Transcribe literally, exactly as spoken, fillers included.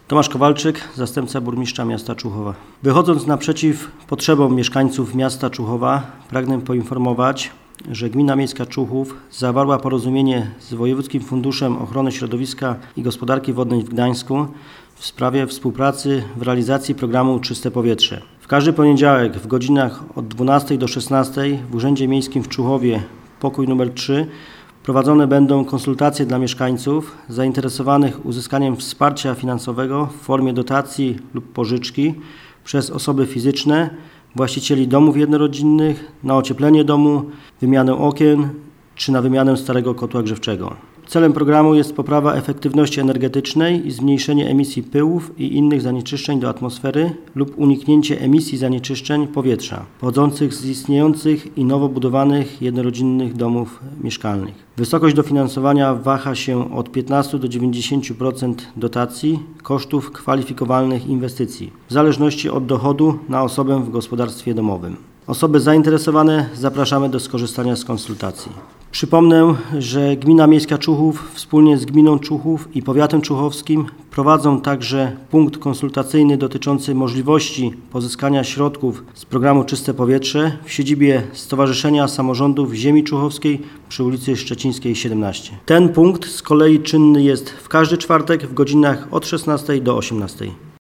Tomasz Kowalczyk, zastępca burmistrza miasta Czuchowa. Wychodząc naprzeciw potrzebom mieszkańców miasta Czuchowa, pragnę poinformować, że Gmina Miejska Czuchów zawarła porozumienie z Wojewódzkim Funduszem Ochrony Środowiska i Gospodarki Wodnej w Gdańsku w sprawie współpracy w realizacji programu Czyste Powietrze. W każdy poniedziałek w godzinach od dwunastej do szesnastej w Urzędzie Miejskim w Czuchowie, pokój numer trzy, prowadzone będą konsultacje dla mieszkańców zainteresowanych uzyskaniem wsparcia finansowego w formie dotacji lub pożyczki przez osoby fizyczne, właścicieli domów jednorodzinnych na ocieplenie domu, wymianę okien czy na wymianę starego kotła grzewczego. Celem programu jest poprawa efektywności energetycznej i zmniejszenie emisji pyłów i innych zanieczyszczeń do atmosfery lub uniknięcie emisji zanieczyszczeń powietrza pochodzących z istniejących i nowo budowanych jednorodzinnych domów mieszkalnych. Wysokość dofinansowania waha się od piętnastu do dziewięćdziesięciu procent dotacji kosztów kwalifikowalnych inwestycji w zależności od dochodu na osobę w gospodarstwie domowym. Osoby zainteresowane zapraszamy do skorzystania z konsultacji. Przypomnę, że Gmina Miejska Czuchów wspólnie z Gminą Czuchów i Powiatem Czuchowskim prowadzą także punkt konsultacyjny dotyczący możliwości pozyskania środków z programu Czyste Powietrze w siedzibie Stowarzyszenia Samorządów Ziemi Czuchowskiej przy ulicy Szczecińskiej siedemnaście. Ten punkt z kolei czynny jest w każdy czwartek w godzinach od szesnastej do osiemnastej.